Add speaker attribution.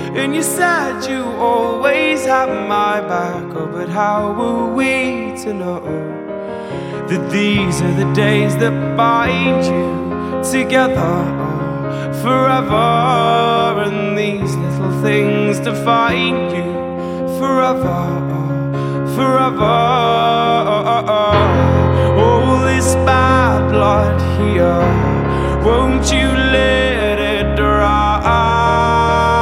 Speaker 1: And you said you always had my back. Oh, but how were we to know that these are the days that bind you together forever? And these little things define you forever, forever. All this bad blood here, won't you